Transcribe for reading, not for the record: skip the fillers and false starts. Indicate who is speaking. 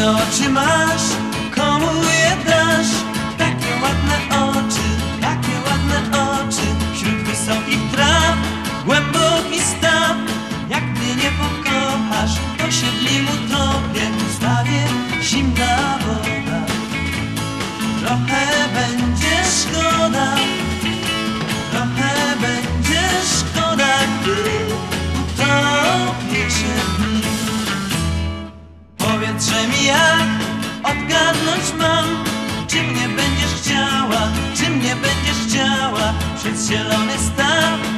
Speaker 1: ładne oczy masz, komu je dasz? Takie ładne oczy, takie ładne oczy. Wśród wysokich traw, głęboki staw. Jak mnie nie pokochasz, to siedlim utopie. W stawie zimna woda. Trochę będzie szkoda, trochę będzie szkoda, gdy utopię się w nim. Powietrze mi jak odgadnąć mam, czy mnie będziesz chciała, czy mnie będziesz chciała. Przez zielony staw